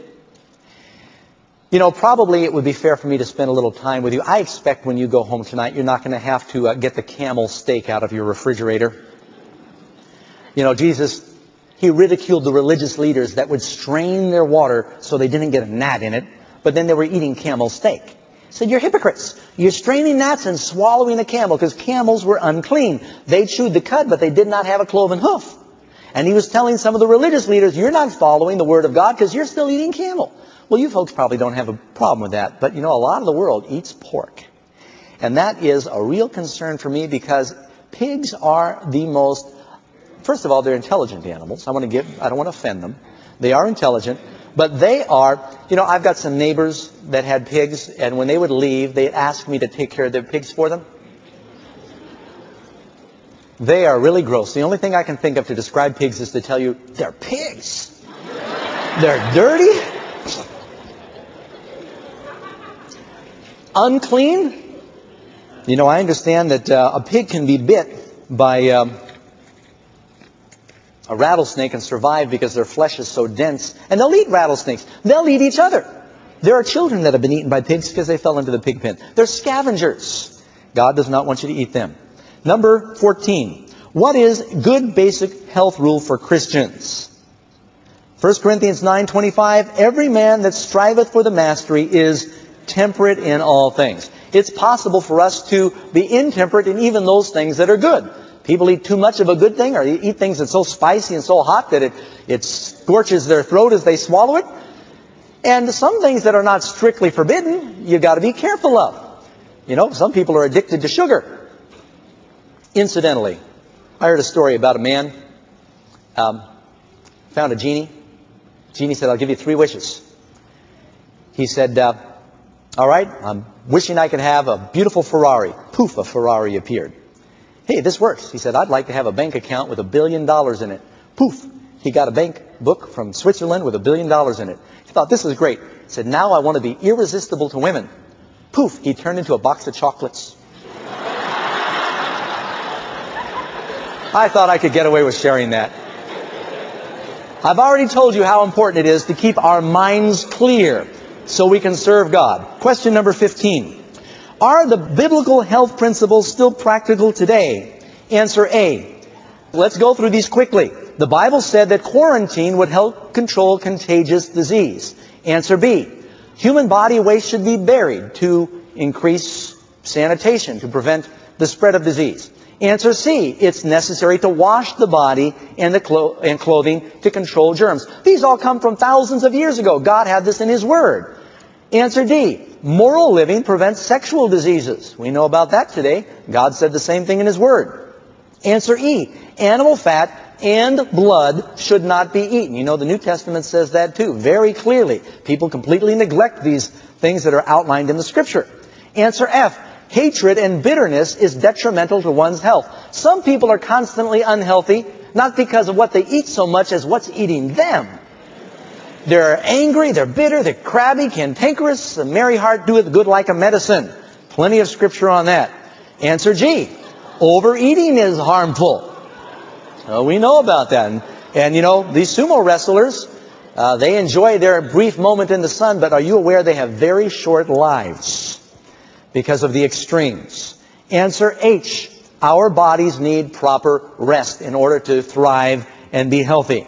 [SPEAKER 1] You know, probably it would be fair for me to spend a little time with you. I expect when you go home tonight, you're not going to have to uh, get the camel steak out of your refrigerator. You know, Jesus, He ridiculed the religious leaders that would strain their water so they didn't get a gnat in it, but then they were eating camel steak. He said, you're hypocrites. You're straining gnats and swallowing a camel, because camels were unclean. They chewed the cud, but they did not have a cloven hoof. And he was telling some of the religious leaders, you're not following the word of God because you're still eating camel. Well, you folks probably don't have a problem with that, but you know, a lot of the world eats pork. And that is a real concern for me, because pigs are the most, first of all, they're intelligent animals. I want to give, I don't want to offend them. They are intelligent, but they are, you know, I've got some neighbors that had pigs, and when they would leave, they'd ask me to take care of their pigs for them. They are really gross. The only thing I can think of to describe pigs is to tell you, they're pigs. They're dirty. Unclean. You know, I understand that uh, a pig can be bit by um, a rattlesnake and survive because their flesh is so dense. And they'll eat rattlesnakes. They'll eat each other. There are children that have been eaten by pigs because they fell into the pig pen. They're scavengers. God does not want you to eat them. Number fourteen. What is good basic health rule for Christians? First Corinthians nine twenty-five. Every man that striveth for the mastery is temperate in all things. It's possible for us to be intemperate in even those things that are good. People eat too much of a good thing, or eat things that's so spicy and so hot that it, it scorches their throat as they swallow it. And some things that are not strictly forbidden, you've got to be careful of. You know, some people are addicted to sugar. Incidentally, I heard a story about a man um, found a genie. Genie said, I'll give you three wishes. He said, uh, all right, I'm wishing I could have a beautiful Ferrari. Poof, a Ferrari appeared. Hey, this works. He said, I'd like to have a bank account with a billion dollars in it. Poof, he got a bank book from Switzerland with a billion dollars in it. He thought, this is great. He said, now I want to be irresistible to women. Poof, he turned into a box of chocolates. I thought I could get away with sharing that. I've already told you how important it is to keep our minds clear so we can serve God. Question number fifteen. Are the biblical health principles still practical today? Answer A. Let's go through these quickly. The Bible said that quarantine would help control contagious disease. Answer B. Human body waste should be buried to increase sanitation, to prevent the spread of disease. Answer C. It's necessary to wash the body and the clo- and clothing to control germs. These all come from thousands of years ago. God had this in His Word. Answer D. Moral living prevents sexual diseases. We know about that today. God said the same thing in His Word. Answer E. Animal fat and blood should not be eaten. You know, the New Testament says that too, very clearly. People completely neglect these things that are outlined in the Scripture. Answer F. Hatred and bitterness is detrimental to one's health. Some people are constantly unhealthy, not because of what they eat so much as what's eating them. They're angry, they're bitter, they're crabby, cantankerous. A merry heart doeth good like a medicine. Plenty of Scripture on that. Answer G. Overeating is harmful. Uh, we know about that. And, and you know, these sumo wrestlers, uh, they enjoy their brief moment in the sun, but are you aware they have very short lives because of the extremes? Answer H. Our bodies need proper rest in order to thrive and be healthy.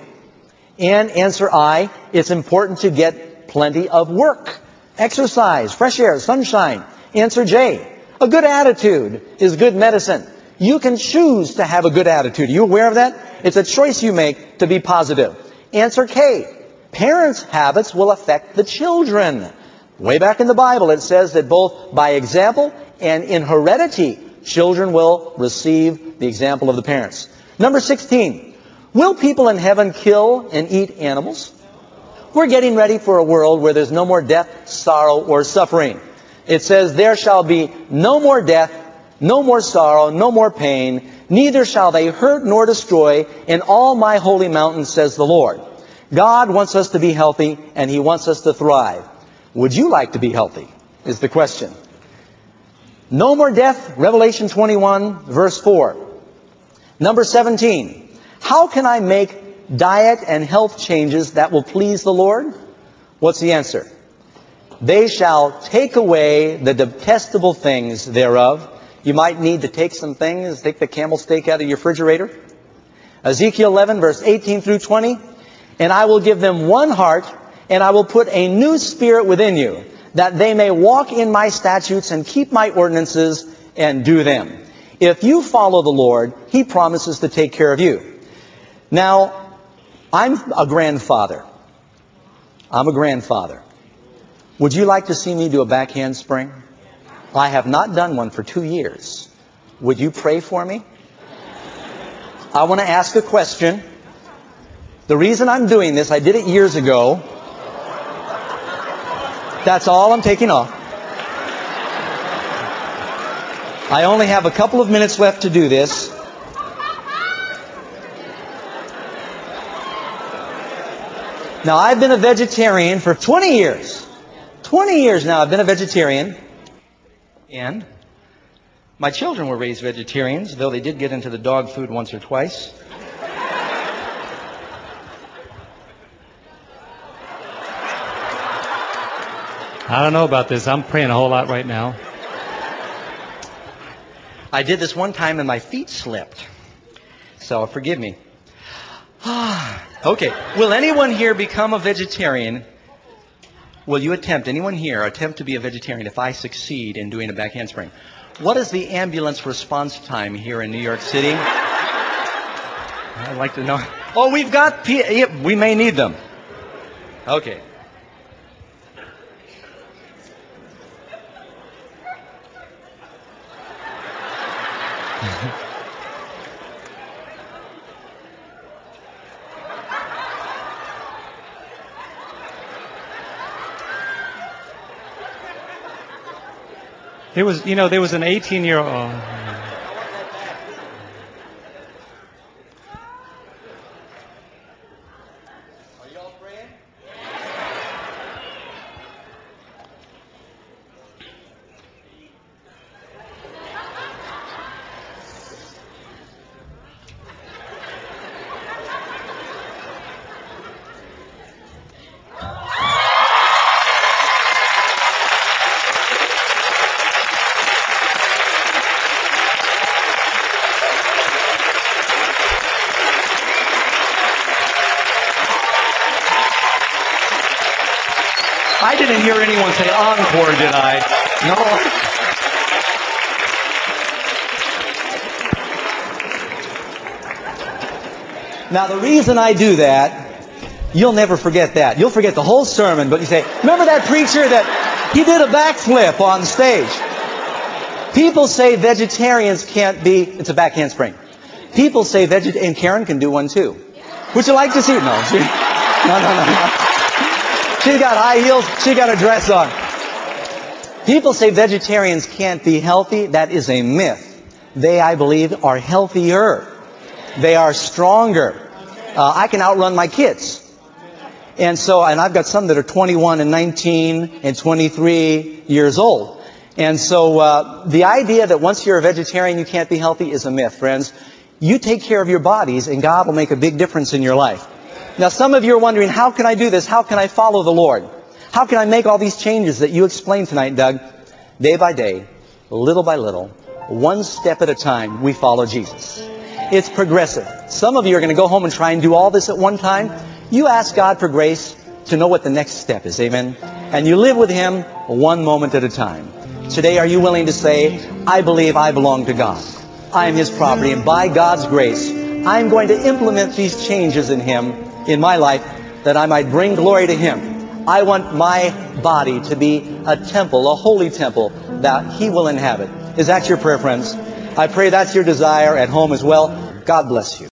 [SPEAKER 1] And answer I. It's important to get plenty of work, exercise, fresh air, sunshine. Answer J. A good attitude is good medicine. You can choose to have a good attitude. Are you aware of that? It's a choice you make to be positive. Answer K. Parents' habits will affect the children. Way back in the Bible, it says that both by example and in heredity, children will receive the example of the parents. Number sixteen. Will people in heaven kill and eat animals? We're getting ready for a world where there's no more death, sorrow, or suffering. It says, there shall be no more death, no more sorrow, no more pain, neither shall they hurt nor destroy in all my holy mountain, says the Lord. God wants us to be healthy, and He wants us to thrive. Would you like to be healthy, is the question. No more death, Revelation twenty-one, verse four. Number seventeen. How can I make diet and health changes that will please the Lord? What's the answer? They shall take away the detestable things thereof. You might need to take some things, take the camel steak out of your refrigerator. Ezekiel eleven, verse eighteen through twenty. And I will give them one heart, and I will put a new spirit within you. that they may walk in my statutes and keep my ordinances and do them. If you follow the Lord, He promises to take care of you. Now, I'm a grandfather. I'm a grandfather. Would you like to see me do a back handspring? I have not done one for two years. Would you pray for me? I want to ask a question. The reason I'm doing this, I did it years ago. That's all I'm taking off. I only have a couple of minutes left to do this. Now, I've been a vegetarian for twenty years. twenty years now I've been a vegetarian. And my children were raised vegetarians, though they did get into the dog food once or twice.
[SPEAKER 2] I don't know about this. I'm praying a whole lot right now.
[SPEAKER 1] I did this one time and my feet slipped. So forgive me. Okay. Will anyone here become a vegetarian? Will you attempt, anyone here, attempt to be a vegetarian if I succeed in doing a back handspring? What is the ambulance response time here in New York City? I'd like to know. Oh, we've got, P- we may need them. Okay.
[SPEAKER 2] There was, you know, there was an eighteen-year-old. Oh.
[SPEAKER 1] I didn't hear anyone say encore, did I? No. Now, the reason I do that, you'll never forget that. You'll forget the whole sermon, but you say, remember that preacher that he did a backflip on stage? People say vegetarians can't be, it's a back handspring. People say vegetarians, and Karen can do one too. Would you like to see? No. She, no, no, no, no. She's got high heels. She got a dress on. People say vegetarians can't be healthy. That is a myth. They, I believe, are healthier. They are stronger. Uh, I can outrun my kids. And so, and I've got some that are twenty-one and nineteen and twenty-three years old. And so, uh, the idea that once you're a vegetarian you can't be healthy is a myth, friends. You take care of your bodies and God will make a big difference in your life. Now, some of you are wondering, how can I do this? How can I follow the Lord? How can I make all these changes that you explained tonight, Doug? Day by day, little by little, one step at a time, we follow Jesus. It's progressive. Some of you are going to go home and try and do all this at one time. You ask God for grace to know what the next step is. Amen? And you live with Him one moment at a time. Today, are you willing to say, I believe I belong to God. I am His property, and by God's grace, I'm going to implement these changes in Him, in my life, that I might bring glory to Him. I want my body to be a temple, a holy temple that He will inhabit. Is that your prayer, friends? I pray that's your desire at home as well. God bless you.